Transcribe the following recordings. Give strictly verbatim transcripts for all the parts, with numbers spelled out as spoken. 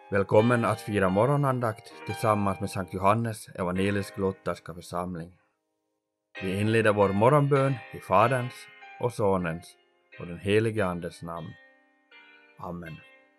Välkommen att fira morgonandakt tillsammans med Sankt Johannes evangelisk-lutherska församling. Vi inleder vår morgonbön i Faderns och Sonens och den helige Andes namn. Amen.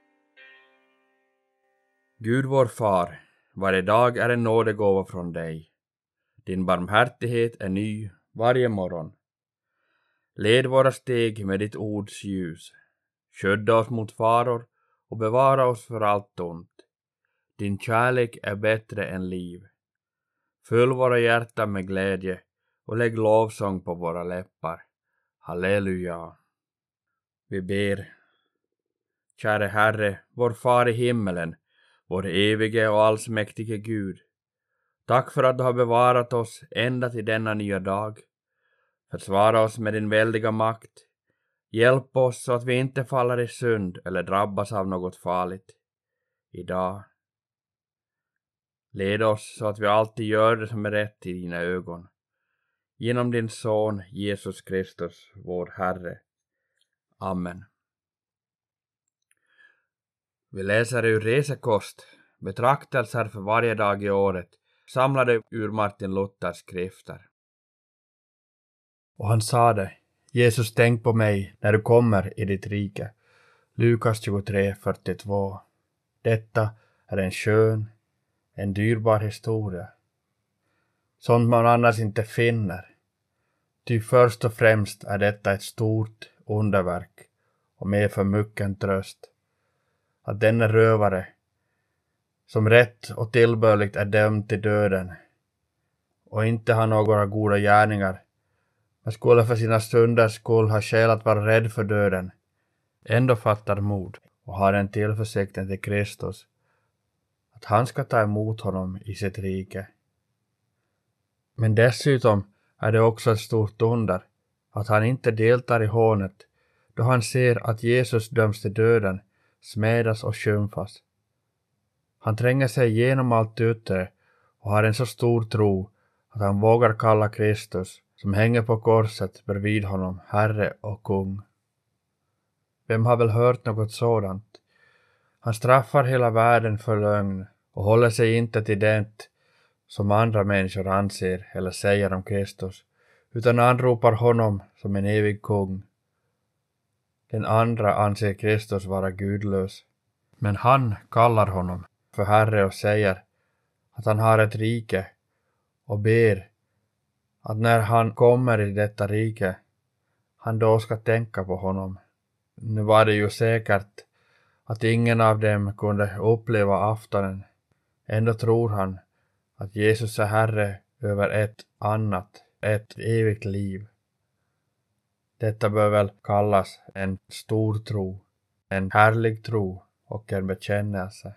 Gud vår far, varje dag är en nådegåva från dig. Din barmhärtighet är ny varje morgon. Led våra steg med ditt ords ljus. Skydda oss mot faror och bevara oss för allt ont. Din kärlek är bättre än liv. Fyll våra hjärtan med glädje och lägg lovsång på våra läppar. Halleluja. Vi ber. Käre Herre, vår far i himmelen, vår evige och allsmäktige Gud. Tack för att du har bevarat oss ända till denna nya dag. Försvara oss med din väldiga makt. Hjälp oss så att vi inte faller i synd eller drabbas av något farligt. Idag. Led oss så att vi alltid gör det som är rätt i dina ögon. Genom din son Jesus Kristus, vår Herre. Amen. Vi läser ur Resekost, betraktelser för varje dag i året, samlade ur Martin Luthers skrifter. Och han sade, Jesus, tänk på mig när du kommer i ditt rike. Lukas tjugotre fyrtiotvå. Detta är en skön, en dyrbar historia. Sånt man annars inte finner. Ty först och främst är detta ett stort underverk och med för mycket tröst. Att denne rövare, som rätt och tillbörligt är dömd till döden och inte har några goda gärningar, men skulle för sina synders skull ha skäl att vara rädd för döden, ändå fattar mod och har en tillförsikten till Kristus, att han ska ta emot honom i sitt rike. Men dessutom är det också ett stort under att han inte deltar i hånet, då han ser att Jesus döms till döden, smädas och skymfas. Han tränger sig igenom allt yttre och har en så stor tro att han vågar kalla Kristus, som hänger på korset bredvid honom, Herre och Kung. Vem har väl hört något sådant? Han straffar hela världen för lögn och håller sig inte till det som andra människor anser eller säger om Kristus, utan anropar honom som en evig kung. Den andra anser Kristus vara gudlös, men han kallar honom för Herre och säger att han har ett rike och ber att när han kommer i detta rike, han då ska tänka på honom. Nu var det ju säkert att ingen av dem kunde uppleva aftonen. Ändå tror han att Jesus är Herre över ett annat, ett evigt liv. Detta bör väl kallas en stor tro, en härlig tro och en bekännelse.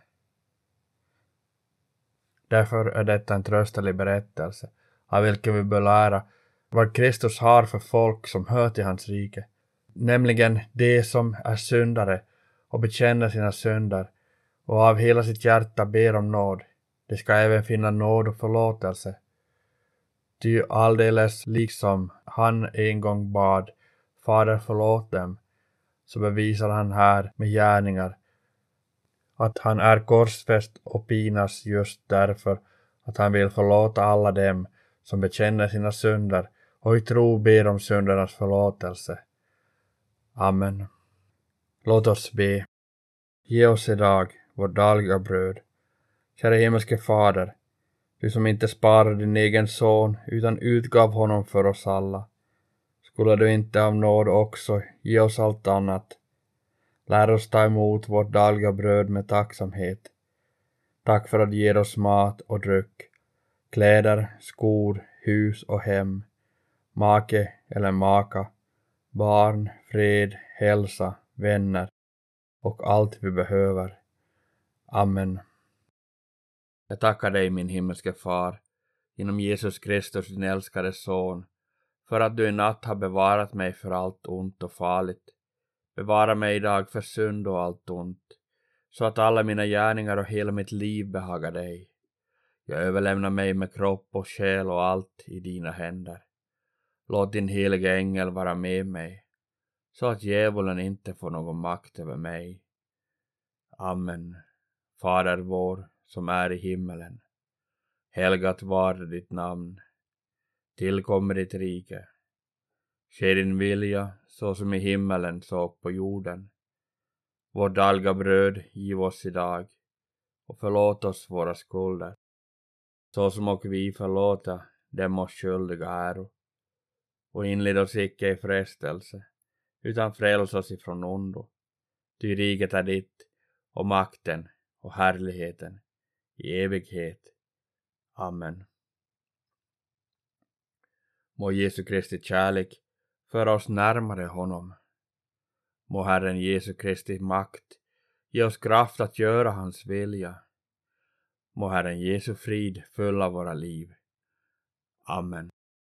Därför är detta en tröstelig berättelse, av vilken vi bör lära vad Kristus har för folk som hör till hans rike, nämligen de som är syndare och bekänner sina synder och av hela sitt hjärta ber om nåd. De ska även finna nåd och förlåtelse. Ty alldeles liksom han en gång bad, Fader förlåt dem, så bevisar han här med gärningar att han är korsfäst och pinas just därför att han vill förlåta alla dem som bekänner sina synder och i tro ber om syndernas förlåtelse. Amen. Låt oss be. Ge oss idag vårt dagliga bröd. Kära himmelske Fader, du som inte sparade din egen son utan utgav honom för oss alla, skulle du inte av nåd också ge oss allt annat? Lär oss ta emot vårt dagliga bröd med tacksamhet. Tack för att ge oss mat och dryck, kläder, skor, hus och hem, make eller maka, barn, fred, hälsa, vänner och allt vi behöver. Amen. Jag tackar dig, min himmelske far, genom Jesus Kristus, din älskade son, för att du i natt har bevarat mig för allt ont och farligt. Bevara mig idag för synd och allt ont, så att alla mina gärningar och hela mitt liv behagar dig. Jag överlämnar mig med kropp och själ och allt i dina händer. Låt din heliga ängel vara med mig, så att djävulen inte får någon makt över mig. Amen. Fader vår som är i himmelen. Helgat var ditt namn. Tillkommer ditt rike. Ske din vilja så som i himmelen så på jorden. Vårt dagliga bröd giv oss idag. Och förlåt oss våra skulder. Så som och vi förlåta dem oss skyldiga äro. Och inled oss icke i frestelse. Utan fräls oss ifrån ondo. Ty riket är ditt och makten och härligheten i evighet. Amen. Må Jesu Kristi kärlek föra oss närmare honom. Må Herren Jesu Kristi makt ge oss kraft att göra hans vilja. Må Herren Jesu frid fylla våra liv. Amen.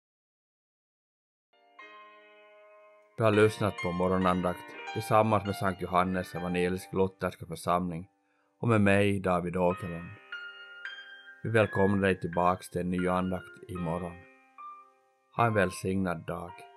Du har lyssnat på morgonandakt tillsammans med Sankt Johannes evangelisk lutherska församling och med mig David Åkerlund. Vi välkomnar dig tillbaks till en ny andakt imorgon. Ha en välsignad dag.